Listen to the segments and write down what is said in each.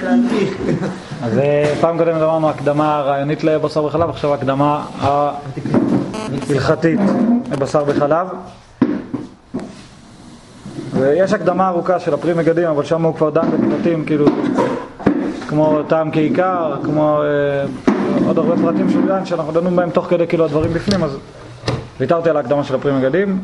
אז פעם קודמת אמרנו הקדמה הרעיונית לבשר בחלב, עכשיו הקדמה ההלכתית לבשר בחלב. ויש הקדמה ארוכה של הפרי מגדים, אבל שם הוא כבר דן בפרטים, כאילו, כמו טעם כעיקר, כמו עוד הרבה פרטים של דן, שאנחנו דנו בהם תוך כדי כאילו הדברים בפנים, אז ויתרתי על ההקדמה של הפרי מגדים.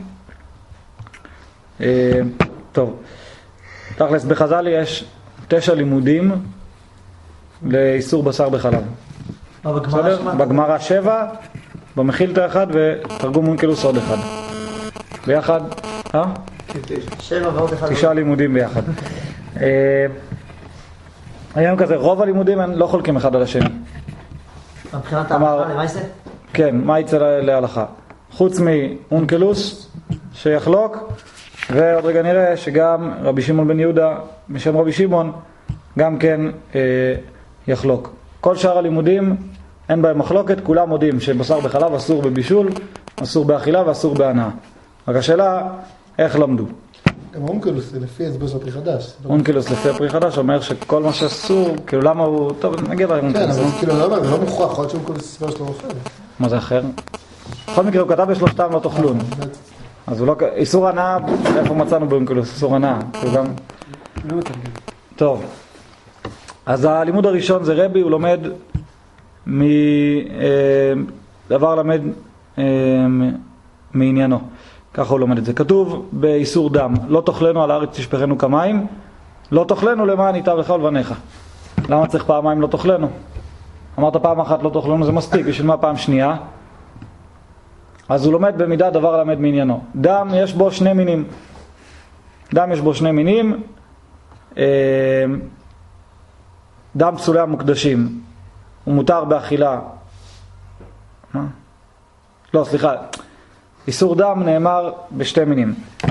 טוב, תכלס בחז"ל יש 9 לימודים לאיסור בשר בחלב. בגמרא 7, במחילתא 1 ותרגום אונקלוס עוד 1. ביחד, 7 ועוד 1. 9 לימודים ביחד. היום כזה, רוב הלימודים הם לא חולקים אחד על השני. מבחינת ההלכה, למה זה? כן, מה יצא להלכה? חוץ מאונקלוס שיחלוק, ועוד רגע נראה שגם רבי שמעון בן יהודה, בשם רבי שמעון, גם כן יחלוק. כל שאר הלימודים אין בהם מחלוקת, כולם מודים שבשר בחלב אסור בבישול, אסור באכילה ואסור בהנאה. רק השאלה, איך למדו? גם אונקלוס זה לפי הסבר של הפרי חדש. אונקלוס לפי הפרי חדש אומר שכל מה שאסור, כאילו למה הוא, טוב נגיד על אונקלוס. כן, אבל כאילו לא מוכרח, יכול להיות שאונקלוס הסבר שלו אחר. מה זה אחר? בכל מקרה הוא כתב בשלושתם לא תאכלון. אז הוא לא, איסור הנאה, איפה מצאנו באונקלוס? איסור הנאה, הוא גם... לא מתרגם. טוב, אז הלימוד הראשון זה רבי, הוא לומד דבר למד מעניינו, ככה הוא לומד את זה. כתוב באיסור דם, לא תאכלנו על הארץ תשפכנו כמים, לא תאכלנו למען ייטב לך ולבניך. למה צריך פעמיים לא תאכלנו? אמרת פעם אחת לא תאכלנו זה מספיק, בשביל מה פעם שנייה? אז הוא לומד במידה דבר למד מעניינו. דם יש בו 2 מינים. דם יש בו 2 מינים. דם פסולי המוקדשים. הוא מותר באכילה. מה? לא, סליחה. איסור דם נאמר ב2 מינים.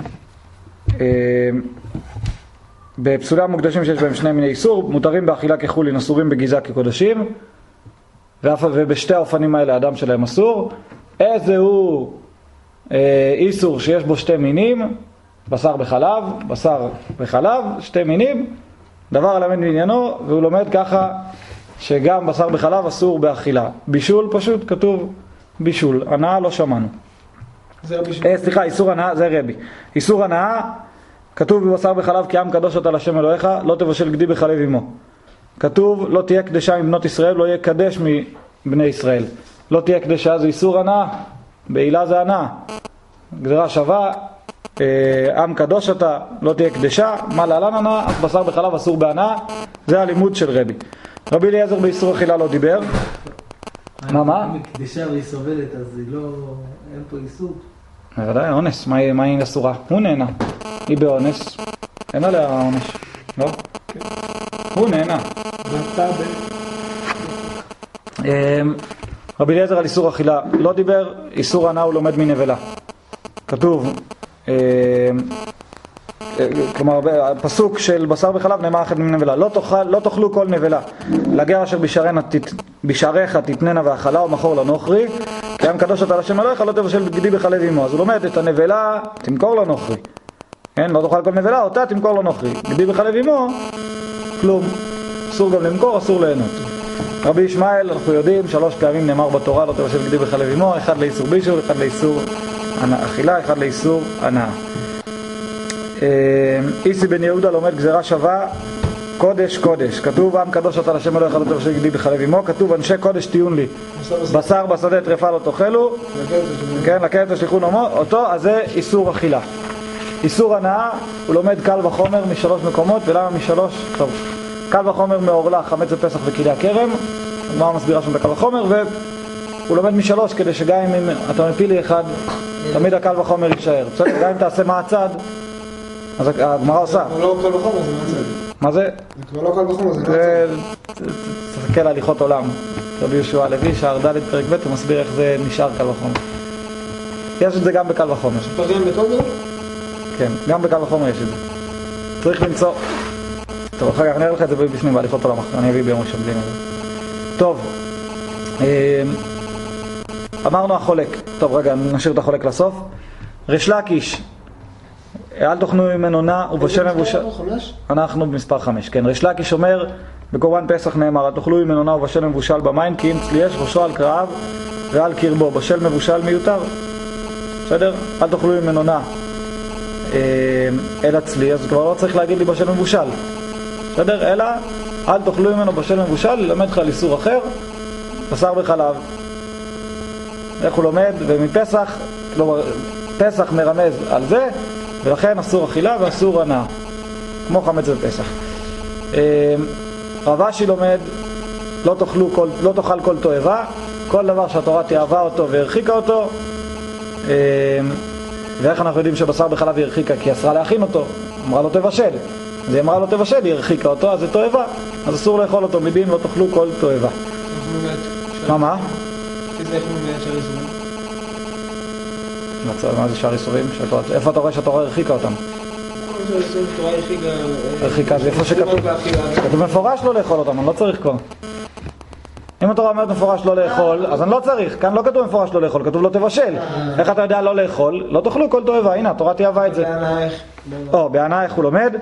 בפסולי המוקדשים שיש בהם 2 מיני איסור, מותרים באכילה כחולין, אסורים בגיזה כקודשים. ובשתי האופנים האלה הדם שלהם אסור. איזה הוא איסור שיש בו 2 מינים, בשר בחלב, 2 מינים, דבר למד מעניינו, והוא לומד ככה שגם בשר בחלב אסור באכילה. בישול פשוט כתוב בישול, הנאה לא שמענו. סליחה, איסור הנאה זה רבי. איסור הנאה כתוב בבשר בחלב כי עם קדוש אתה להשם אלוהיך, לא תבשל גדי בחלב עמו. כתוב לא תהיה קדשה מבנות ישראל, לא יהיה קדש מבני ישראל. לא תהיה קדשה זה איסור הנאה, בעילה זה הנאה. גזירה שווה, עם קדוש אתה, לא תהיה קדשה, מה להלן הנאה, אף בשר בחלב אסור בהנאה, זה הלימוד של רבי. רבי אליעזר באיסור אכילה לא דיבר. מה? אם קדשה והיא סובלת, אז היא לא, אין פה איסור. בוודאי, אונס, מה היא אסורה? הוא נהנה, היא באונס, אין עליה אונס, לא? הוא נהנה. רבי אליעזר על איסור אכילה לא דיבר, איסור הנאה הוא לומד מנבלה. כתוב, כלומר, הפסוק של בשר בחלב נאמר אחד מנבלה. לא תאכלו כל נבלה. לגר אשר בשעריך תתננה ואכלה ומחור לנוכרי, כי עם קדוש אתה להשם אלוהיך, לא תבשל גדי בחלב עמו. אז הוא לומד את הנבלה, תמכור לנוכרי. כן, לא תאכל כל נבלה, אותה תמכור לנוכרי. גדי בחלב עמו, כלום. אסור גם למכור, אסור ליהנות. רבי ישמעאל, אנחנו יודעים, 3 פעמים נאמר בתורה, לא תבשל גדי בחלב עמו, 1 לאיסור בישול, 1 לאיסור אכילה, 1 לאיסור הנאה. איסי בן יהודה לומד גזירה שווה, קודש קודש. כתוב עם קדוש אתה להשם אלוהיך לא תבשל גדי בחלב עמו. כתוב אנשי קודש תהיון לי, בשר בשדה טרפה לא תאכלו, כן, לכלב תשליכו אותו. אז זה איסור אכילה. איסור הנאה הוא לומד קל וחומר מ3 מקומות. ולמה מ3? טוב, קל וחומר מעורלה, חמץ ופסח וכלי הכרם, מה מסבירה שם בקל וחומר, והוא לומד מ3 כדי שגם אם אתה מפיל לי אחד, תמיד הקל וחומר יישאר. גם אם תעשה מהצד, אז הגמרא עושה. זה לא קל וחומר, זה מהצד. מה זה? זה כבר לא קל וחומר, זה מהצד. תסתכל על הליכות עולם. רבי יהושע הלוי, שער ד' פרק ב', הוא מסביר איך זה נשאר קל וחומר. יש את זה גם בקל וחומר. פרגם בכל זה? כן, גם בקל וחומר יש את זה. צריך למצוא. טוב, אחר כך נראה לך את זה בפנים בהליכות עולם, אני אביא ביום ראשון בלי נראה. טוב, אמרנו החולק. טוב, רגע, נשאיר את החולק לסוף. ריש לקיש, אל תאכלו ממנו נע ובשם מבושל. אנחנו במספר 5. כן, ריש לקיש אומר בקורבן פסח נאמר, תאכלו ממנו ובשל מבושל במים, כי אם צלי יש ראשו על קרעיו ועל קרבו, בשל מבושל מיותר. בסדר? אל תאכלו ממנו אלא צלי, אז כבר לא צריך להגיד לי בשל מבושל. בסדר? אלא אל תאכלו ממנו בשל מבושל, ללמד לך על איסור אחר, בשר בחלב. איך הוא לומד? ומפסח, כלומר, פסח מרמז על זה, ולכן אסור אכילה ואסור הנאה, כמו חמץ בפסח. רב אשי לומד, לא תאכל כל תועבה, כל דבר שהתורה תאהבה אותו והרחיקה אותו. ואיך אנחנו יודעים שבשר בחלב היא הרחיקה? כי אסרה להכין אותו, אמרה לו תבשל. אז היא אמרה לו תבשל, היא הרחיקה אותו, אז זה תועבה, אז אסור לאכול אותו, מדין לא תאכלו כל תועבה. מה? מה זה שאר איסורים? איפה אתה רואה שהתורה הרחיקה אותם? הרחיקה זה איפה שכתוב. כתוב מפורש לא לאכול אותם, אני לא צריך כבר. אם התורה אומרת מפורש לא לאכול, אז אני לא צריך. כאן לא כתוב מפורש לא לאכול, כתוב לא תבשל. איך אתה יודע לא לאכול? לא תאכלו כל תועבה. הנה, התורה תאהבה את זה. בענאייך הוא לומד.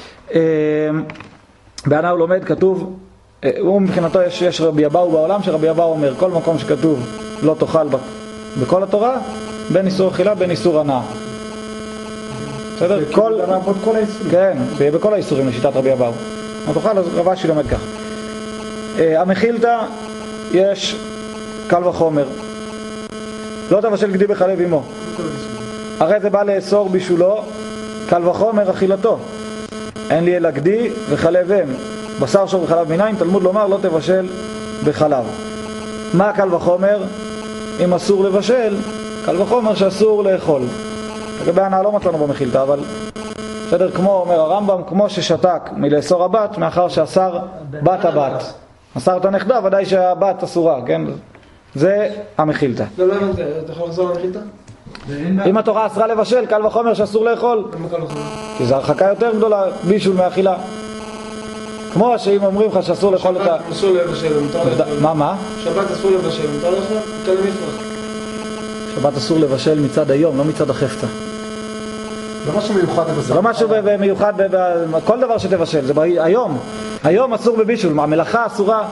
בענאי הוא לומד, כתוב, הוא מבחינתו יש רבי אבאו בעולם, שרבי אבאו אומר, כל מקום שכתוב לא תאכל בכל התורה, בין איסור אכילה, בין איסור הנאה. בסדר? כן, זה יהיה בכל האיסורים לשיטת רבי אבאו. לא תאכל, אז רב אשי לומד כך. המחילתא יש קל וחומר. לא תבשל גדי בחלב אמו. הרי זה בא לאסור בישולו, קל וחומר אכילתו. אין לי אלא גדי וחלב אם. בשר שור וחלב מיניים, תלמוד לומר לא תבשל בחלב. מה קל וחומר? אם אסור לבשל, קל וחומר שאסור לאכול. לגבי הנאה לא מצאנו במחילתא, אבל בסדר, כמו אומר הרמב"ם, כמו ששתק מלאסור הבת, מאחר שאסר בת הבת. אסר את הנכדה, ודאי שהבת אסורה, כן? זה המחילתא. לא הבנתי, אתה יכול לחזור למחילתא? אם התורה אסרה לבשל, קל וחומר שאסור לאכול. כי זו הרחקה יותר גדולה, בישול מאכילה. כמו שאם אומרים לך שאסור לאכול את ה... שבת אסור לבשל, מותר לאכול. מה? שבת אסור לבשל, מותר לאכול? כאן מפרח. שבת אסור לבשל מצד היום, לא מצד החפצה. לא משהו מיוחד בבשר. לא משהו מיוחד, כל דבר שתבשל, זה היום. היום אסור בבישול, המלאכה אסורה.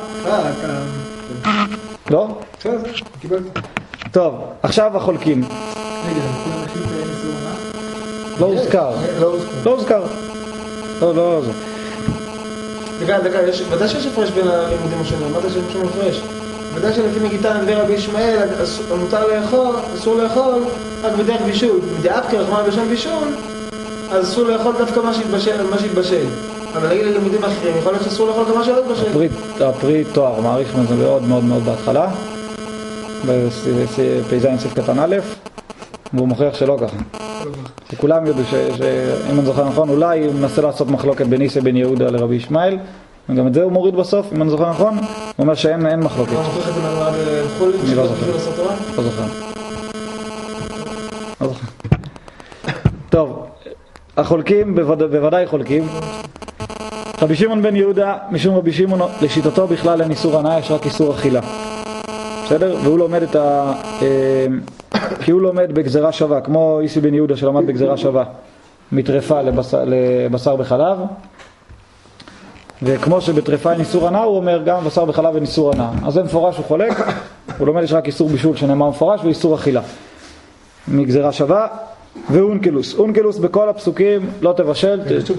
לא? בסדר, קיבלתי. טוב, עכשיו החולקים. רגע, המחילתא אין איסור הנאה? לא הוזכר. לא הוזכר. לא זה. דקה, ודאי שיש הפרש בין הלימודים השונים, מה זה שיש שם הפרש? ודאי שלפי מגיטה נדבר רבי ישמעאל, מותר לאכול, אסור לאכול, רק בדרך בישול. מדעת כרחמה בשם בישול, אז אסור לאכול דווקא מה שהתבשל. אבל נגיד ללימודים אחרים, יכול להיות שאסור לאכול גם מה שלא התבשל. הפרי תואר, מעריך מזה מאוד מאוד מאוד בהתחלה, בפ"ז סעיף קטן א', והוא מוכיח שלא ככה. וכולם יודעו שאם אני זוכר נכון, אולי הוא מנסה לעשות מחלוקת בין איסא בן יהודה לרבי ישמעאל, וגם את זה הוא מוריד בסוף, אם אני זוכר נכון, הוא אומר שאין מחלוקת. הוא מוכיח את זה מהרב חולין, אני לא זוכר. לא זוכר. טוב, החולקים בוודאי חולקים. רבי שמעון בן יהודה, משום רבי שמעון לשיטתו בכלל אין איסור הנאה, יש רק איסור אכילה. בסדר? והוא לומד כי הוא לומד בגזרה שווה, כמו איסי בן יהודה שלמד בגזרה שווה, מטרפה לבשר בחלב. וכמו שבטרפה אין איסור הנאה, הוא אומר גם בשר בחלב אין איסור הנאה. אז זה מפורש, הוא חולק, הוא לומד יש רק איסור בישול שנאמר מפורש, ואיסור אכילה מגזרה שווה. ואונקלוס, אונקלוס בכל הפסוקים לא תבשל.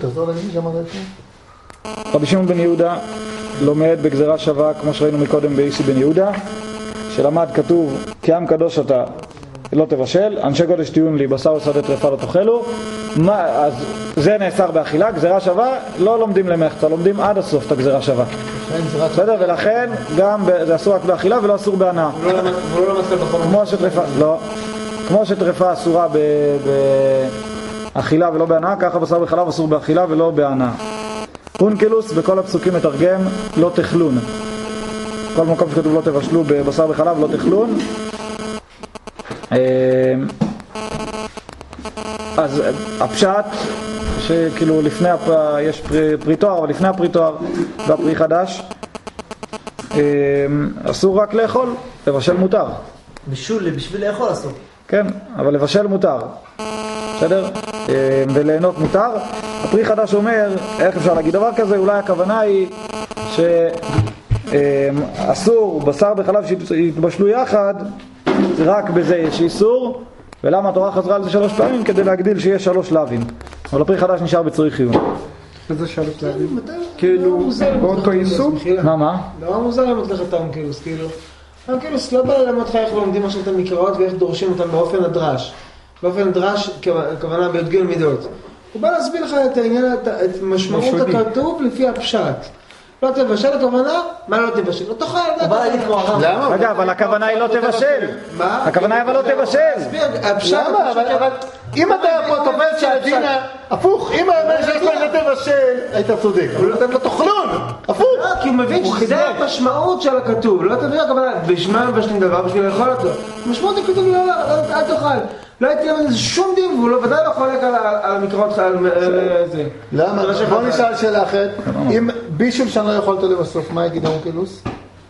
רבי שמעון בן יהודה לומד בגזרה שווה, כמו שראינו מקודם באיסי בן יהודה, שלמד כתוב כי עם קדוש אתה לא תבשל, אנשי קודש תהיון לי, בשר ושדה טרפה לא תאכלו. אז זה נאסר באכילה, גזרה שווה לא לומדים למחצה, לומדים עד הסוף את הגזרה שווה. בסדר? ולכן גם זה אסור רק באכילה ולא אסור בהנאה. כמו שטרפה אסורה באכילה ולא בהנאה, ככה בשר בחלב אסור באכילה ולא בהנאה. אונקלוס בכל הפסוקים מתרגם לא תאכלון. כל מקום שכתוב לא תבשלו בבשר בחלב לא תאכלון. אז הפשט שכאילו לפני יש פרי תואר, אבל לפני הפרי תואר והפרי חדש אסור רק לאכול, לבשל מותר. בשביל לאכול אסור. כן, אבל לבשל מותר. בסדר? וליהנות מותר. הפרי חדש אומר, איך אפשר להגיד דבר כזה? אולי הכוונה היא שאסור בשר וחלב שיתבשלו יחד, רק בזה יש איסור. ולמה התורה חזרה על זה 3 פעמים? כדי להגדיל שיש 3 לאווים. אבל הפרי חדש נשאר בצריך עיון. איזה 3 לאווים? כאילו, באותו איסור? מה? לא מוזר ללמוד לך את האונקלוס, כאילו. האונקלוס לא בא ללמד אותך איך לומדים עכשיו את המקראות ואיך דורשים אותם באופן הדרש. באופן הדרש, הכוונה בי"ג מידות. הוא בא להסביר לך את העניין, את משמעות הכתוב לפי הפשט. לא תבשל הכוונה, מה לא תבשל? לא תאכל, הוא בא להגיד כמו הרב. למה? רגע, אבל הכוונה היא לא תבשל. מה? הכוונה היא אבל לא תבשל. למה? אבל אם אתה פה תופס של הדינה, הפוך, אם האמן שיש לך תבשל, היית צודק. אבל אתם לא תאכלון, הפוך. כי הוא מבין שזה המשמעות של הכתוב. לא תביא הכוונה, בשמה מבשלים דבר בשביל לאכול אותו. משמעות הכתוב היא אל תאכל. לא הייתי למה איזה שום דין, והוא ודאי לא חולק על המקראות, על זה. למה? בוא נשאל שאלה אחרת. אם בישול שאני לא יכול אותו לבסוף, מה יגיד האונקלוס?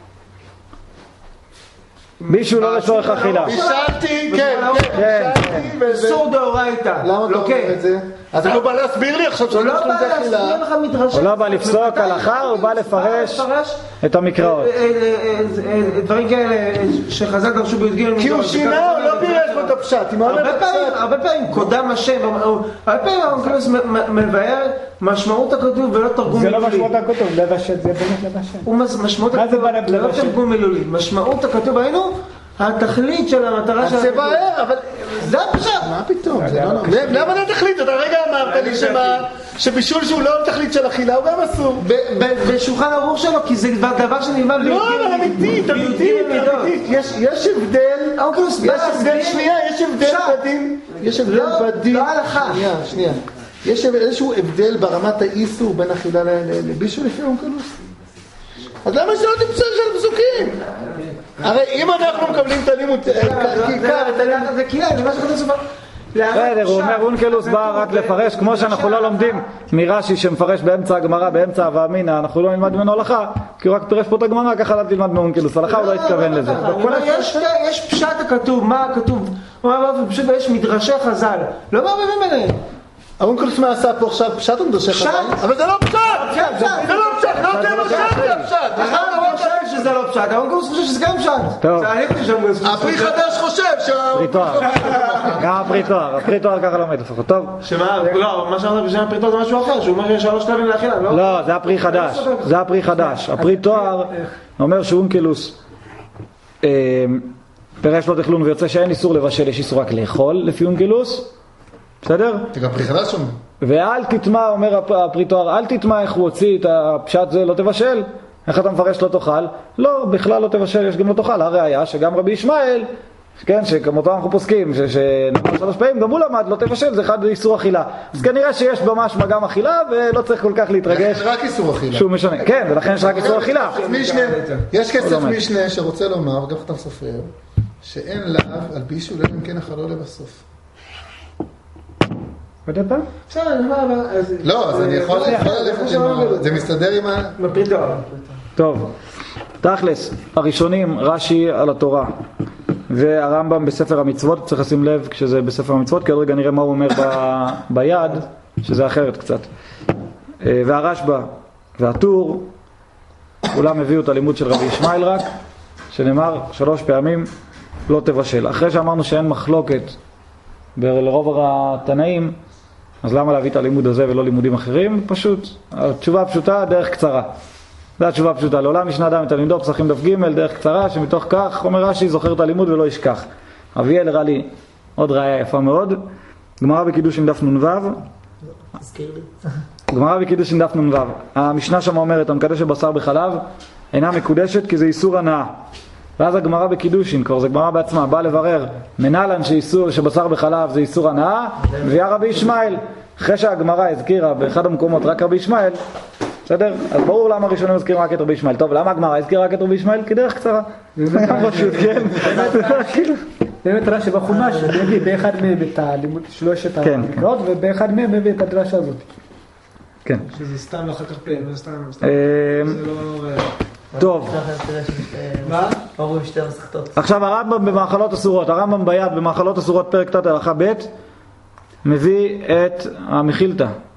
מישהו לא לצורך אכילה. בישלתי, כן. אסור דאורייתא. למה אתה אומר את זה? אז הוא לא בא להסביר לי עכשיו הוא לא בא להסביר לך מדרשה. הוא לא בא לפסוק הלכה, הוא בא לפרש את המקראות. דברים כאלה שחז"ל דרשו בי"ג. כי הוא שינה, הוא לא פירש בו את הפשט. הרבה פעמים קודם השם, הרבה פעמים האונקלוס מבאר משמעות הכתוב ולא תרגום זה מילולי. לא משמעות הכתוב, לבשל, זה באמת לבשל. משמעות מה זה הכתוב, בא לבשל? לא תרגום מילולי. משמעות הכתוב היינו התכלית של המטרה של זה בעיה, אבל זה הפשט. מה פתאום? למה לא תכלית? אתה הרגע אמרת לי שבישול שהוא לא תכלית של אכילה הוא גם אסור. בשולחן ערוך שלו, כי זה דבר שנלמד לא, אבל אמיתית. יש הבדל, יש הבדל בדין. יש הבדל בדין. לא הלכה. שנייה. יש איזשהו הבדל ברמת האיסור בין אכילה לבישול לפי האונקלוס? אז למה שלא תמצא של פסוקים? הרי אם אנחנו מקבלים את הלימוד, זה קילה, זה מה שכתוב סופר. בסדר, הוא אומר אונקלוס בא רק לפרש, כמו שאנחנו לא לומדים מרש"י שמפרש באמצע הגמרא, באמצע הווה אמינא, אנחנו לא נלמד ממנו הלכה, כי הוא רק פירש פה את הגמרא, ככה לא תלמד מאונקלוס הלכה, הוא לא התכוון לזה. יש פשט הכתוב, מה הכתוב? הוא אומר באופן פשוט, ויש מדרשי חז"ל. לא מערבבים ביניהם. האונקלוס מה עשה פה עכשיו? פשט או מדרשי חז"ל? אבל זה לא פשט! זה לא פשט! לא תהיה פשט! זה פשט! אני חושב שזה לא פשט, האונקלוס חושב שזה גם פשט. הפרי חדש חושב גם הפרי תואר ככה לומד לפחות, טוב? שמה? לא, מה שאמרת בשם הפרי תואר זה משהו אחר, שהוא אומר שיש 3 שלבים לאכילה, לא? לא, זה הפרי חדש, זה הפרי חדש. הפרי תואר אומר שאונקלוס פירש לו תכלון ויוצא שאין איסור לבשל, יש איסור רק לאכול לפי אונקלוס, בסדר? זה גם פרי חדש אומר. ואל תטמע, אומר הפרי תואר, אל תטמע איך הוא הוציא את הפשט זה לא תבשל. איך אתה מפרש לא תאכל? לא, בכלל לא תבשל, יש גם לא תאכל. הראיה שגם רבי ישמעאל, כן, שכמותו אנחנו פוסקים, שנאמר 3 פעמים, גם הוא למד, לא תבשל, זה אחד איסור אכילה. אז כנראה שיש ממש גם אכילה, ולא צריך כל כך להתרגש. זה רק איסור אכילה. שהוא משנה. כן, ולכן יש רק איסור אכילה. יש כסף משנה שרוצה לומר, וגם חתם סופר, שאין לאו על בישול אלא אם כן אכלו לבסוף. עוד פעם? לא, אז אני יכול ללכת עם זה מסתדר עם מפרי תואר. טוב, תכלס, הראשונים, רש"י על התורה והרמב"ם בספר המצוות, צריך לשים לב כשזה בספר המצוות, כי עוד רגע נראה מה הוא אומר ביד, שזה אחרת קצת. והרשב"א והטור, כולם הביאו את הלימוד של רבי ישמעאל רק, שנאמר 3 פעמים לא תבשל. אחרי שאמרנו שאין מחלוקת לרוב התנאים, אז למה להביא את הלימוד הזה ולא לימודים אחרים? פשוט, התשובה הפשוטה, דרך קצרה. זו התשובה הפשוטה. לעולם ישנה אדם את הלימדו פסחים דף ג' דרך קצרה, שמתוך כך אומר רש"י זוכר את הלימוד ולא ישכח. אביאל הראה לי עוד ראיה יפה מאוד. גמרא בקידושין דף נ"ו. תזכיר לי. גמרא בקידושין דף נ"ו. המשנה שם אומרת, המקדש בשר בחלב אינה מקודשת כי זה איסור הנאה. ואז הגמרא בקידושין, כבר זה גמרא בעצמה, באה לברר מנהלן שבשר בחלב זה איסור הנאה, והיה רבי ישמעאל. אחרי שהגמרא הזכירה באחד המקומות רק רבי ישמעאל, בסדר? אז ברור למה הראשונים הזכירים רק את רבי ישמעאל. טוב, למה הגמרא הזכירה רק את רבי ישמעאל? כי דרך קצרה. פשוט, כן. באמת רש"י בחומש, מביא באחד מהם את הלימוד שלושת המקראות, ובאחד מהם מביא את הדרשה הזאת. כן. שזה סתם ואחר כך פלא, זה סתם. זה לא... טוב. מה? אומרים 2 מסכתות. עכשיו הרמב"ם במאכלות אסורות, הרמב"ם ביד במאכלות אסורות פרק ת' הלכה ב' מביא את המחילתא,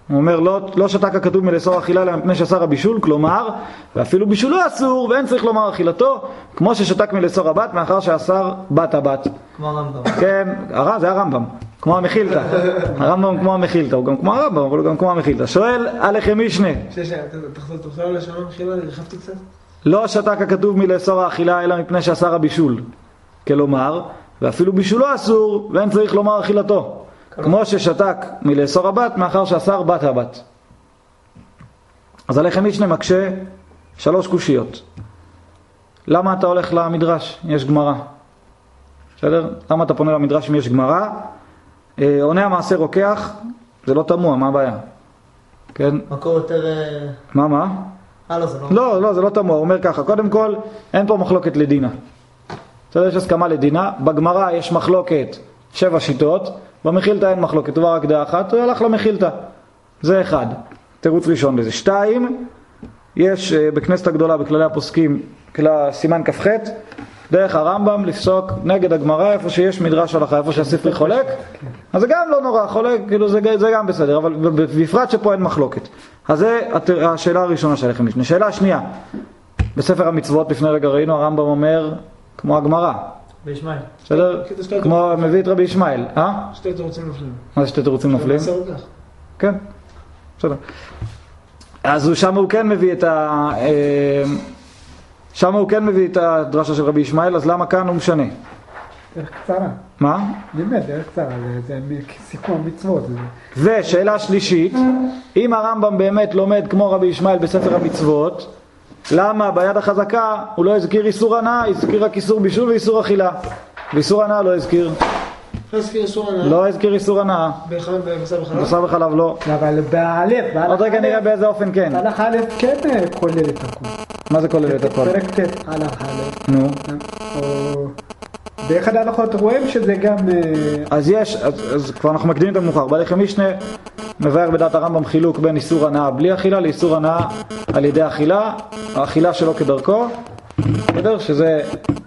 הוא אומר, לא שתק הכתוב מלאסור אכילה אלא מפני שאסר הבישול, כלומר, ואפילו בישולו אסור, ואין צריך לומר אכילתו, כמו ששתק מלאסור הבת, מאחר שאסר בת הבת. כמו הרמב"ם. כן, זה הרמב"ם, כמו המחילתא. הרמב"ם כמו המחילתא, הוא גם כמו הרמב"ם, אבל הוא גם כמו המחילתא. שואל עליכם משנה. תחזור לשאלה מחילה, הרחבתי קצת? לא שתק הכתוב מלאסור האכילה אלא מפני שאסר הבישול, כלומר, ואפילו בישולו אסור, ואין צריך לומר אכילתו. כמו ששתק מלאסור הבת, מאחר שאסר בת הבת. אז עליכם משנה מקשה 3 קושיות. למה אתה הולך למדרש? יש גמרא. בסדר? למה אתה פונה למדרש אם יש גמרא? עונה המעשה רוקח, זה לא תמוה, מה הבעיה? כן? מקור יותר... מה? לא, זה לא... לא, זה לא תמוה. הוא אומר ככה, קודם כל, אין פה מחלוקת לדינה. בסדר? יש הסכמה לדינה. בגמרא יש מחלוקת 7 שיטות. במחילתא אין מחלוקת, הוא רק דעה אחת, הוא הלך למחילתא. זה 1. תירוץ ראשון לזה. 2, יש בכנסת הגדולה, בכללי הפוסקים, סימן כ"ח, דרך הרמב"ם לפסוק נגד הגמרא, איפה שיש מדרש הלכה, איפה שהספרי חולק, אז זה גם לא נורא, חולק, כאילו זה גם בסדר, אבל בפרט שפה אין מחלוקת. אז זה השאלה הראשונה שלכם משנה. שאלה שנייה, בספר המצוות לפני רגע ראינו, הרמב"ם אומר, כמו הגמרא. בישמעאל. בסדר? כמו מביא את רבי ישמעאל. 2 תירוצים נופלים. מה זה 2 תירוצים נופלים? זה רוקח. כן, בסדר. אז שם הוא כן מביא את הדרשה של רבי ישמעאל, אז למה כאן הוא משנה? דרך קצרה. מה? באמת, דרך קצרה, זה סיכום המצוות. ושאלה שלישית, אם הרמב"ם באמת לומד כמו רבי ישמעאל בספר המצוות, למה ביד החזקה הוא לא הזכיר איסור הנאה, הזכיר רק איסור בישול ואיסור אכילה, ואיסור הנאה לא הזכיר. לא הזכיר איסור הנאה. בשר וחלב לא. אבל באלף. עוד רגע נראה באיזה אופן כן. הלך א' כן כולל את הכל. מה זה כולל את הכל? פרק ט' הלך א'. נו. באחד ההלכות רואים שזה גם... אז כבר אנחנו מקדימים את המאוחר. בעליכם משנה מבאר בדעת הרמב"ם חילוק בין איסור הנאה בלי אכילה לאיסור הנאה על ידי אכילה, האכילה שלו כדרכו, בסדר? שזה...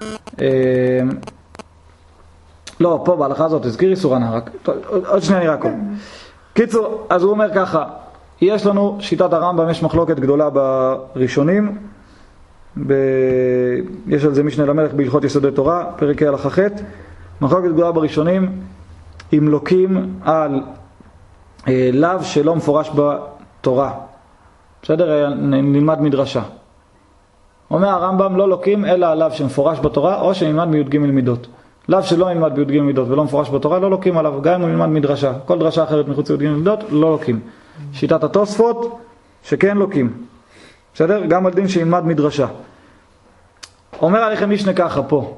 לא, פה בהלכה הזאת הזכיר איסור הנאה, רק עוד שנייה נראה הכל. קיצור, אז הוא אומר ככה, יש לנו שיטת הרמב"ם, יש מחלוקת גדולה בראשונים, יש על זה משנה למלך בהלכות יסודי תורה, פרק הלכה ח', מחלוקת גדולה בראשונים, אם לוקים על לאו שלא מפורש בתורה. בסדר? נלמד מדרשה. אומר הרמב"ם לא לוקים אלא על לאו שמפורש בתורה או שנלמד מי"ג מידות. לאו שלא נלמד בי"ג מידות ולא מפורש בתורה לא לוקים עליו, גם אם הוא נלמד מדרשה. כל דרשה אחרת מחוץ לי"ג מידות לא לוקים. שיטת התוספות שכן לוקים. בסדר? גם על דין שילמד מדרשה. אומר עליכם משנה ככה פה.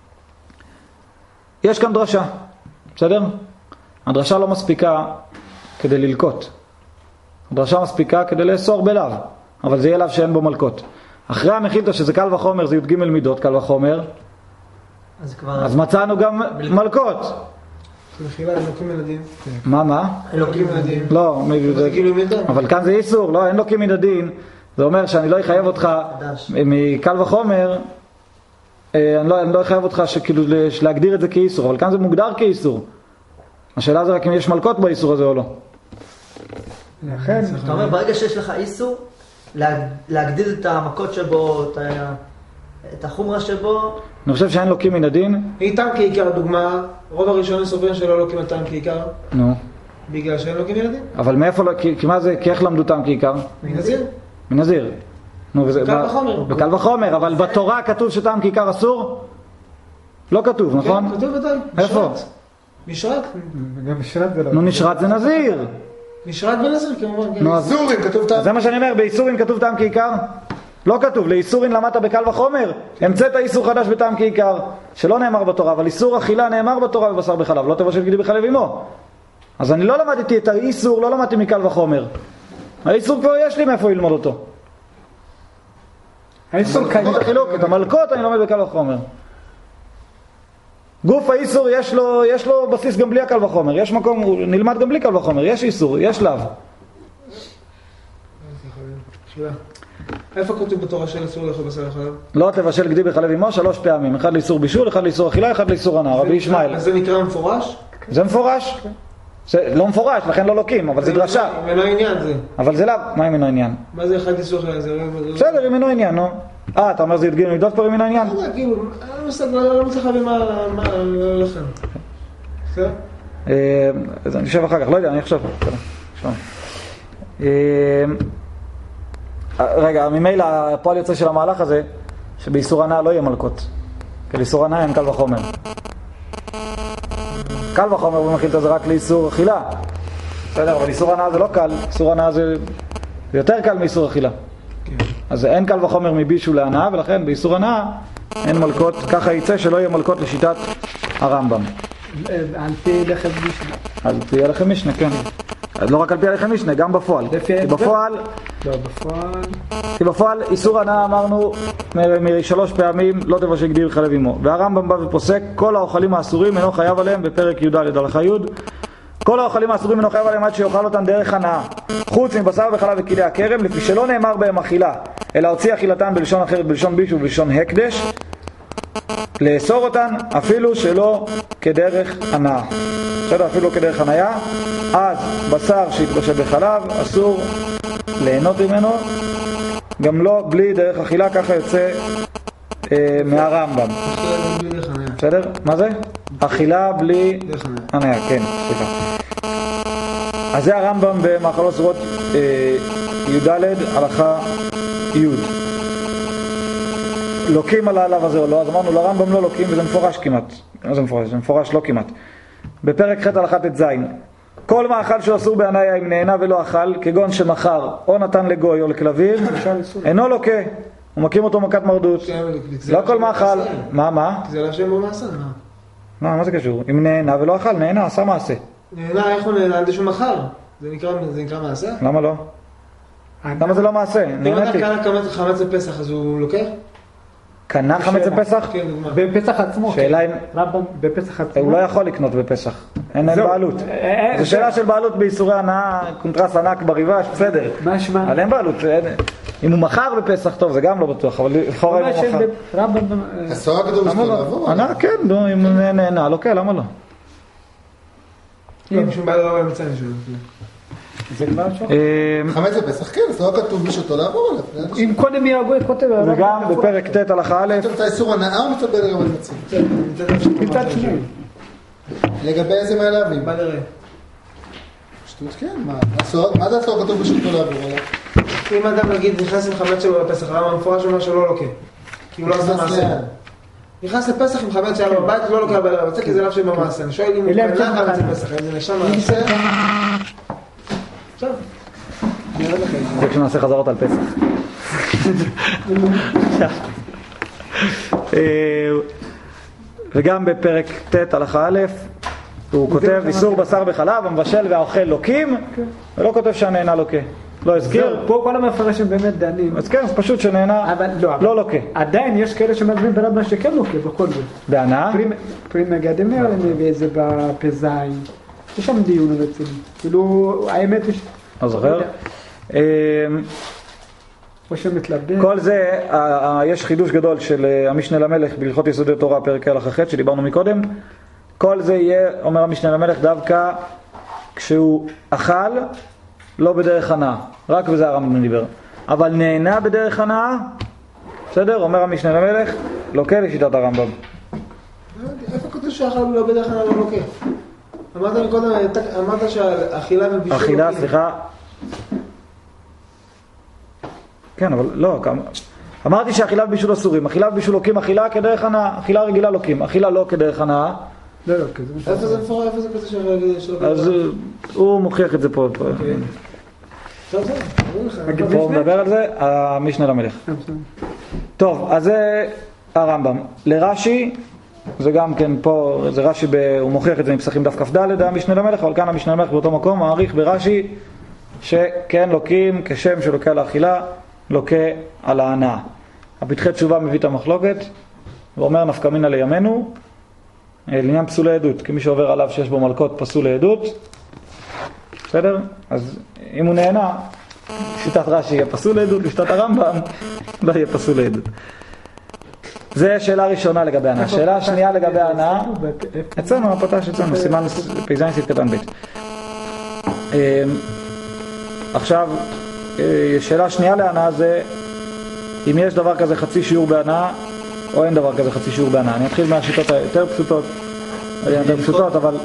יש כאן דרשה. בסדר? הדרשה לא מספיקה כדי ללקות. הדרשה מספיקה כדי לאסור בלאו, אבל זה יהיה לאו שאין בו מלקות. אחרי המחילתא שזה קל וחומר, זה י"ג מידות, קל וחומר, אז מצאנו גם מלקות. מחילה, אלוקים ילדים. מה? אלוקים ילדים. לא, אבל כאן זה איסור, לא, אין לוקים מדין. זה אומר שאני לא אחייב אותך מקל וחומר, אני לא אחייב אותך להגדיר את זה כאיסור, אבל כאן זה מוגדר כאיסור. השאלה זה רק אם יש מלקות באיסור הזה או לא. אתה אומר, ברגע שיש לך איסור, להגדיל את המכות שבו, את החומרה שבו... אני חושב שאין לוקים מן הדין. איתם כעיקר, דוגמה, רוב הראשונים סוברים שלא לוקים אותם כעיקר. נו. בגלל שאין לוקים ילדים. אבל מאיפה, כי מה זה, כי איך למדו אותם כעיקר? מנזיר. מנזיר. בקל וחומר. בקל וחומר, אבל בתורה כתוב שטעם כעיקר אסור? לא כתוב, נכון? כן, כתוב ודאי. איפה? משרת. גם משרת זה לא... נו, נשרת זה נזיר. משרת ונזיר, כמובן. איסורים כתוב טעם. זה מה שאני אומר, באיסורים כתוב טעם כעיקר? לא כתוב, לאיסורים למדת בקל וחומר, המצאת איסור חדש בטעם כעיקר, שלא נאמר בתורה, אבל איסור אכילה נאמר בתורה בבשר בחלב, לא תבשל גדי בחלב אמו. אז אני לא למדתי את האיסור, לא למדתי מקל וחומר. האיסור כבר יש לי מאיפה ללמוד אותו. האיסור קיים. את המלכות אני לומד בקל וחומר. גוף האיסור יש לו בסיס גם בלי הקל וחומר, יש מקום, הוא נלמד גם בלי קל וחומר, יש איסור, יש לאו. איפה כתוב בתורה של אסור לאכול בשר וחלב? לא תבשל גדי בחלב אמו 3 פעמים, אחד לאיסור בישול, אחד לאיסור אכילה, אחד לאיסור הנאה, רבי ישמעאל. אז זה נקרא מפורש? זה מפורש. זה לא מפורש, לכן לא לוקים, אבל זה דרשה. אם אינו עניין זה. אבל זה לא, מה אם אינו עניין? מה זה אחד איסור זה? בסדר, אם אינו עניין, נו. אתה אומר זה ידגים לבדוק פה אם אינו עניין? כאילו, לא מצליח להבין מה לכם. בסדר? אז אני חושב אחר כך, לא יודע, אני חושב. רגע, ממילא הפועל יוצא של המהלך הזה, שבאיסור הנאה לא יהיה מלכות. כי לאיסור הנאה אין קל וחומר. קל וחומר במחילתא זה רק לאיסור אכילה. בסדר, אבל איסור הנאה זה לא קל, איסור הנאה זה יותר קל מאיסור אכילה. אז אין קל וחומר מבישול להנאה, ולכן באיסור הנאה אין מלכות, ככה יצא שלא יהיה מלכות לשיטת הרמב"ם. על פי לחם משנה. על פי הלחם משנה, כן. לא רק על פי הלחם משנה, גם בפועל. כי בפועל איסור הנאה אמרנו משלוש פעמים לא תבשל גדי וחלב עמו. והרמב"ם בא ופוסק כל האוכלים האסורים אינו חייב עליהם בפרק י"ד הלכה י'. כל האוכלים האסורים אינו חייב עליהם עד שיאכל אותם דרך הנאה, חוץ מבשר וחלב וכלי הכרם, לפי שלא נאמר בהם אכילה, אלא הוציא אכילתן בלשון אחרת, בלשון בישול ובלשון הקדש, לאסור אותן אפילו שלא כדרך הנאה. בסדר, אפילו לא כדרך הנאה. אז בשר שהתבשל בחלב אסור ליהנות ממנו, גם לא בלי דרך אכילה, ככה יוצא מהרמב"ם. בסדר? מה זה? אכילה בלי הנאה, כן, סליחה. אז זה הרמב"ם במאכלות אסורות י"ד הלכה י'. לוקים על העלב הזה או לא? אז אמרנו לרמב"ם לא לוקים, וזה מפורש כמעט. זה מפורש, זה מפורש לא כמעט. בפרק ח' הלכה ט"ז, כל מאכל שאסור בהנאה אם נהנה ולא אכל, כגון שמכר או נתן לגוי או לכלבים, אינו לוקה, הוא מקים אותו מכת מרדות. לא כל מאכל. מה? זה לא שם במעשה. מה זה קשור? אם נהנה ולא אכל, נהנה, עשה מעשה. נהנה, איך הוא נהנה? על זה שהוא מכר. זה נקרא מעשה? למה לא? למה זה לא מעשה? אם אתה קנה חמץ לפסח, אז הוא לוקח? קנה חמץ לפסח? כן, דוגמה. בפסח עצמו. שאלה אם... רמב"ם בפסח עצמו. הוא לא יכול לקנות בפסח. אין להם בעלות. זו שאלה של בעלות באיסורי הנאה, קונטרס ענק בריבש, בסדר. מה שמה? אבל אין בעלות. אם הוא מכר בפסח, טוב, זה גם לא בטוח, אבל לכאורה אם הוא מכר. רמב"ם... אסור הגדול שלו לעבור. הנאה כן, אם הוא נהנה, לא כן, למה לא? לא, משום בעיה לא מצא נשאול. זה כבר שוק. חמץ בפסח, כן, אז לא כתוב בשביל לעבור עליו. אם קודם יהיה הגוי כותב... וגם בפרק ט' הלכה א', את האיסור הנאה הוא מצבל גם על מצים. מצד שני. לגבי איזה מהלהבים? מה נראה? שטות, כן, מה זה אסור כתוב בשביל לעבור עליו? אם אדם נגיד נכנס עם חמץ שלו לפסח, למה המפורש אומר שלא לוקה? כי הוא לא עושה מעשה. נכנס לפסח עם חמץ שלו בבית, לא לוקה בבצע, כי זה לאו שבמעשה. אני שואל אם הוא קנה חמץ לפסח, אם זה נשאר מעשה. עכשיו, נראה לכם. זה כשנעשה חזרות על פסח. וגם בפרק ט' הלכה א', הוא כותב איסור בשר בחלב, המבשל והאוכל לוקים, ולא כותב שהנהנה לוקה. לא הזכיר. פה כל המפרשים באמת דנים. אז כן, אז פשוט שנהנה לא לוקה. עדיין יש כאלה שמדברים ברמב"ם שכן לוקה בכל זאת. בהנאה? פרי מגדים נראה לי ואיזה בפזיים. יש שם דיון רציני. כאילו, האמת יש... לא זוכר. או שמתלבט. כל זה, יש חידוש גדול של המשנה למלך בהלכות יסודי תורה, פרק הלכה ח' שדיברנו מקודם. כל זה יהיה, אומר המשנה למלך, דווקא כשהוא אכל, לא בדרך הנאה. רק בזה הרמב"ם דיבר. אבל נהנה בדרך הנאה, בסדר? אומר המשנה למלך, לוקה לשיטת הרמב"ם. איפה כותב שאכל לא בדרך הנאה לא לוקה? אמרת מקודם, אמרת שהאכילה ובישול... אכילה, סליחה. כן, אבל לא, אמרתי שאכילה ובישול אסורים. אכילה ובישול לוקים אכילה כדרך הנאה. אכילה רגילה לוקים. אכילה לא כדרך הנאה. לא, איפה זה מפורש? איפה זה כזה שלוקה? אז הוא מוכיח את זה פה. טוב, זה, פה הוא מדבר על זה, המשנה למלך. טוב, אז זה הרמב"ם. לרש"י, זה גם כן פה, זה רש"י, הוא מוכיח את זה מפסחים דף כ"ד, המשנה למלך, אבל כאן המשנה למלך באותו מקום מעריך ברש"י שכן לוקים כשם שלוקה על האכילה, לוקה על ההנאה. הפתחי תשובה מביא את המחלוקת ואומר נפקא מינה לימינו לעניין פסולי עדות, כי מי שעובר עליו שיש בו מלכות פסול לעדות, בסדר? אז אם הוא נהנה, שיטת רש"י יהיה פסול לעדות, לשיטת הרמב"ם לא יהיה פסול לעדות. זה שאלה ראשונה לגבי הנאה. שאלה שנייה לגבי הנאה, אצלנו הפתש אצלנו, סימן פ"ז קטן ב'. עכשיו, שאלה שנייה להנאה זה אם יש דבר כזה חצי שיעור בהנאה או אין דבר כזה חצי שיעור בהנאה. אני אתחיל מהשיטות היותר פשוטות, אבל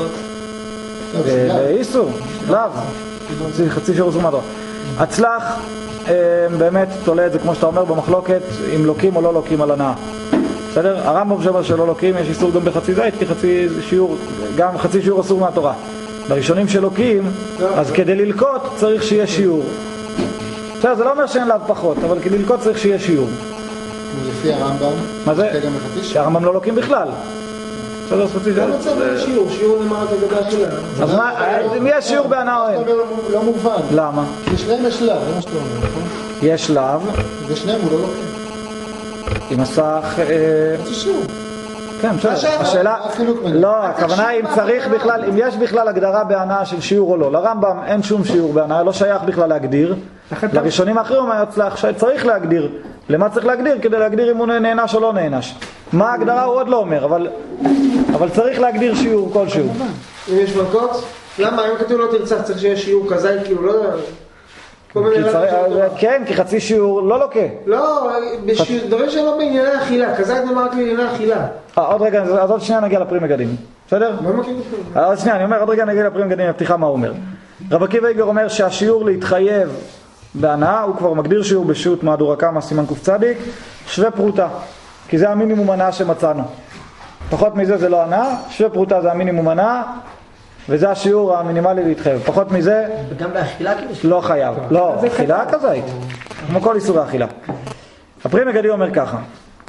איסור, לאו, חצי שיעור אסור מהתורה. הצלח באמת תולה את זה כמו שאתה אומר במחלוקת אם לוקים או לא לוקים על הנאה. בסדר? הרמב"ם שאומר שלא לוקים, יש איסור גם בחצי זית כי חצי שיעור, גם חצי שיעור אסור מהתורה. בראשונים שלוקים, אז כדי ללקות צריך שיהיה שיעור. בסדר, זה לא אומר שאין לאו פחות, אבל כדי ללקות צריך שיהיה שיעור. לפי הרמב"ם, מה זה? שהרמב"ם לא לוקים בכלל. בסדר, חצי זית? לא צריך שיעור למעט הגדה שלה. אז מה, אם יש שיעור בהנאה או אין? לא מובן. למה? כי שלהם יש לאו, זה מה שאתה אומר, נכון? יש לאו. ושניהם הוא לא לוקח. עם הסך... זה שיעור. כן, בסדר. השאלה... לא, הכוונה אם צריך בכלל, אם יש בכלל הגדרה בהנאה של שיעור או לא. לרמב"ם אין שום שיעור בהנאה, לא שייך בכלל להגדיר. לראשונים האחרים הוא הצלח שצריך להגדיר. למה צריך להגדיר? כדי להגדיר אם הוא נענש או לא נענש. מה ההגדרה הוא עוד לא אומר, אבל צריך להגדיר שיעור כלשהו. אם יש מכות? למה? אם כתוב לא תרצח צריך שיהיה שיעור כזה, כאילו לא... כן, כי חצי שיעור לא לוקה. לא, דברים שלא בענייני אכילה, כזה נאמר רק לענייני אכילה. עוד רגע, אז עוד שנייה נגיע לפרי מגדים, בסדר? מה מכיר לכם? עוד שנייה, אני אומר, עוד רגע נגיע לפרי מגדים, הפתיחה מה הוא אומר. רב עקיבא איגר אומר שהשיעור להתחייב בהנאה, הוא כבר מגדיר שיעור בשו"ת מהדורה קמא סימן קצ"ד, שווה פרוטה, כי זה המינימום הנאה שמצאנו. פחות מזה זה לא הנאה, שווה פרוטה זה המינימום הנאה, וזה השיעור המינימלי להתחייב. פחות מזה... וגם באכילה כאילו? לא חייב. לא, אכילה כזית. כמו כל איסור האכילה. הפרי מגדים אומר ככה.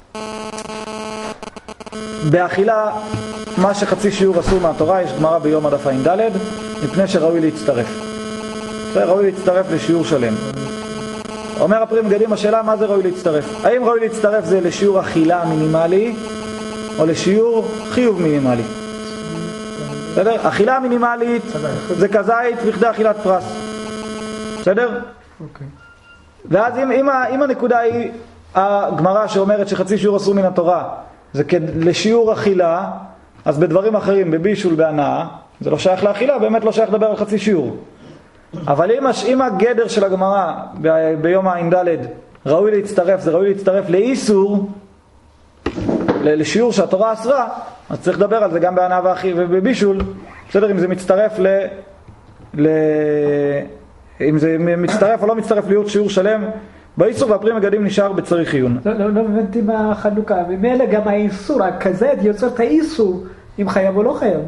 באכילה, מה שחצי שיעור אסור מהתורה, יש גמרא ביום הדף ע"ד, מפני שראוי להצטרף. ראוי להצטרף לשיעור שלם. אומר הפרי מגדים, השאלה מה זה ראוי להצטרף? האם ראוי להצטרף זה לשיעור אכילה מינימלי, או לשיעור חיוב מינימלי? בסדר? אכילה מינימלית זה כזית בכדי אכילת פרס. בסדר? אוקיי. ואז אם הנקודה היא הגמרא שאומרת שחצי שיעור אסור מן התורה זה לשיעור אכילה, אז בדברים אחרים, בבישול, בהנאה, זה לא שייך לאכילה, באמת לא שייך לדבר על חצי שיעור. אבל אם הגדר של הגמרא ביום הע"ד ראוי להצטרף, זה ראוי להצטרף לאיסור, לשיעור שהתורה אסרה, אז צריך לדבר על זה גם בהנאה ובבישול. בסדר, אם זה מצטרף אם זה מצטרף או לא מצטרף להיות שיעור שלם באיסור, והפרי מגדים נשאר בצריך עיון. לא הבנתי מה החלוקה. ממילא גם האיסור, הכזית יוצר את האיסור, אם חייב או לא חייב.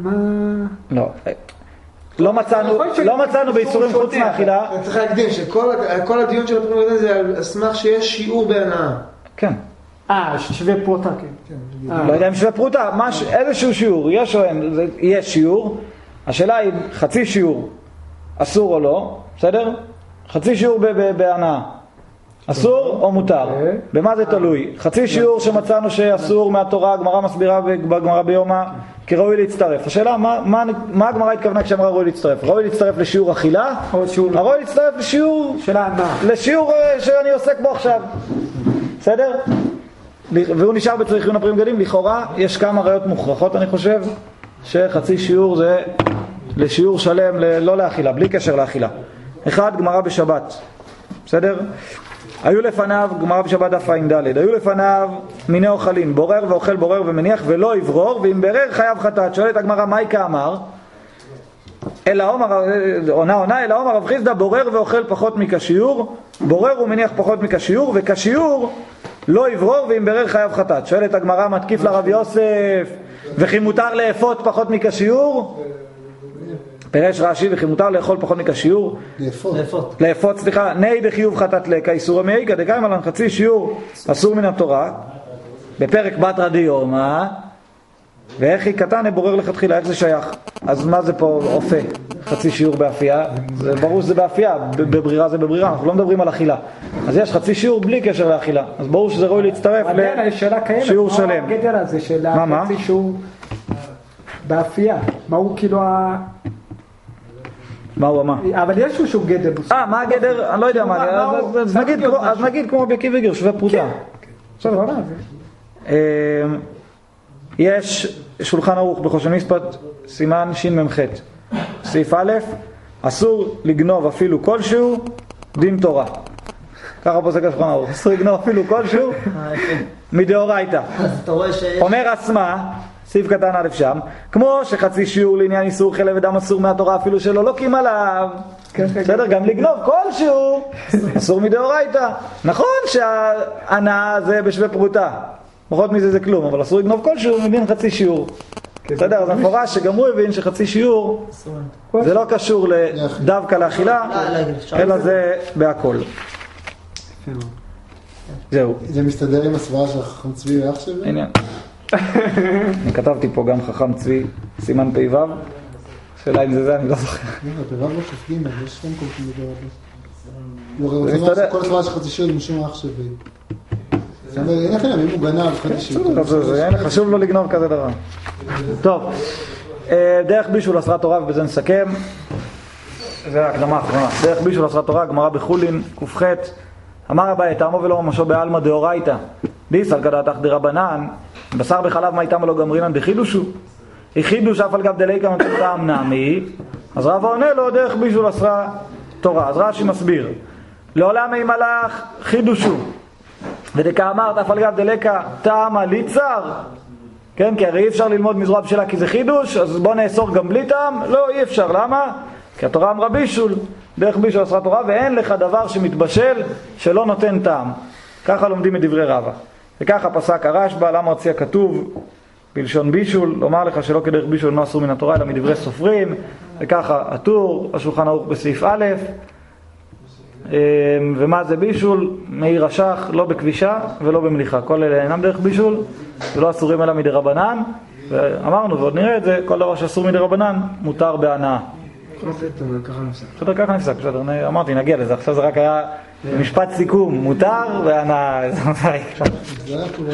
לא מצאנו באיסורים חוץ מהאכילה. צריך להקדים שכל הדיון של הפרי מגדים זה על סמך שיש שיעור בהנאה. כן. שווה פרוטה, כן. לא יודע אם שווה פרוטה, איזשהו שיעור, יש או אין, יש שיעור. השאלה היא חצי שיעור אסור או לא, בסדר? חצי שיעור בהנאה אסור או מותר? במה זה תלוי? חצי שיעור שמצאנו שאסור מהתורה, הגמרא מסבירה בגמרא ביומא כראוי להצטרף. השאלה מה הגמרא התכוונה כשאמרה ראוי להצטרף? ראוי להצטרף לשיעור אכילה? ראוי להצטרף לשיעור של ההנאה, לשיעור שאני עוסק בו עכשיו, בסדר? והוא נשאר בצריך עיון הפרי מגדים. לכאורה יש כמה ראיות מוכרחות, אני חושב, שחצי שיעור זה לשיעור שלם, לא לאכילה, בלי קשר לאכילה. אחד, גמרא בשבת, בסדר? היו לפניו, גמרא בשבת דף ע"ד, היו לפניו מיני אוכלים, בורר ואוכל בורר ומניח ולא יברור, ואם ברר חייב חטאת. שואלת הגמרא, מייקה אמר? אלא אומר רב חיסדא, בורר ואוכל פחות מכשיעור, בורר ומניח פחות מכשיעור, וכשיעור לא יברור, ואם ברר חייב חטאת. שואלת הגמרא, מתקיף לרב יוסף, וכי מותר לאפות פחות מכשיעור? פירש רש"י, וכי מותר לאכול פחות מכשיעור? לאפות, סליחה, נהי בחיוב חטאת לקה, איסור המעיקה, דקאיים עלן חצי שיעור אסור מן התורה, בפרק בתרא דיומא, ואיך היא קטן בורר לכתחילה, איך זה שייך? אז מה זה פה אופה? חצי שיעור באפייה? זה ברור שזה באפייה, בברירה זה בברירה, אנחנו לא מדברים על אכילה. אז יש חצי שיעור בלי קשר לאכילה, אז ברור שזה ראוי להצטרף לשיעור שלם. מה הגדר הזה של חצי שיעור באפייה? מה הוא כאילו מה הוא אמר? אבל יש איזשהו גדר. מה הגדר? אני לא יודע מה. אז נגיד כמו רבי עקיבא איגר, שווה פרוטה. בסדר, לא זה. יש שולחן ערוך בחושן משפט סימן שמ"ח סעיף א', אסור לגנוב אפילו כלשהו, דין תורה. ככה פוסק השולחן ערוך, אסור לגנוב אפילו כלשהו, מדאורייתא. אז אתה רואה שיש... אומר עצמה, סעיף קטן א' שם, כמו שחצי שיעור לעניין איסור חלב ודם אסור מהתורה אפילו שלא לוקים עליו, בסדר? גם לגנוב כלשהו אסור מדאורייתא. נכון שההנאה זה בשווה פרוטה, פחות מזה זה כלום, אבל אסור לגנוב כלשהו מבין חצי שיעור. בסדר? אז המפורש שגם הוא הבין שחצי שיעור זה לא קשור דווקא לאכילה, אלא זה בהכל. זהו. זה מסתדר עם הסברה של חכם צבי ואח שלי? עניין. אני כתבתי פה גם חכם צבי, סימן פ"ו. שאלה אם זה, אני לא זוכר. פ"ו לא שופגים, יש שם כל כך מדבר הרבה. כל הסברה של חצי שיעור משום אח שלי. זאת אומרת, אין לכם, אם הוא גנב חצי שיעור. חשוב לו לגנוב כזה דבר. טוב, דרך בישול אסרת תורה, ובזה נסכם. זה ההקדמה האחרונה. דרך בישול אסרת תורה, גמרא בחולין, ק"ח. אמר אביי, טעמו ולא ממשו בעלמא דאורייתא. דיסל כדעתך דרבנן, בשר בחלב מה איתם ולא גמרינן דחידושו. חידוש אף על גב דליקה נותן טעם נעמי. אז רבא עונה לו דרך בישול אסרה תורה. אז רש"י מסביר. לעולם אם הלך חידושו. ודקה אמרת אף על גב דליקה טעם הליצר. כן, כי הרי אי אפשר ללמוד מזרוע בשלה כי זה חידוש, אז בוא נאסור גם בלי טעם. לא, אי אפשר. למה? כי התורה אמרה בישול. דרך בישול אסרה תורה, ואין לך דבר שמתבשל שלא נותן טעם. ככה לומדים מדברי רבא. וככה פסק הרשב"א, למה רציע כתוב בלשון בישול, לומר לך שלא כדרך בישול לא אסור מן התורה, אלא מדברי סופרים. וככה הטור, השולחן ערוך בסעיף א', ומה זה בישול? מאיר השח, לא בכבישה ולא במליחה. כל אלה אינם דרך בישול, ולא אסורים אלא מדרבנן. ואמרנו, ועוד נראה את זה, כל דבר שאסור מדרבנן מותר בהנאה. בסדר, ככה נפסק, בסדר, אמרתי, נגיע לזה, עכשיו זה רק היה משפט סיכום, מותר והנאה.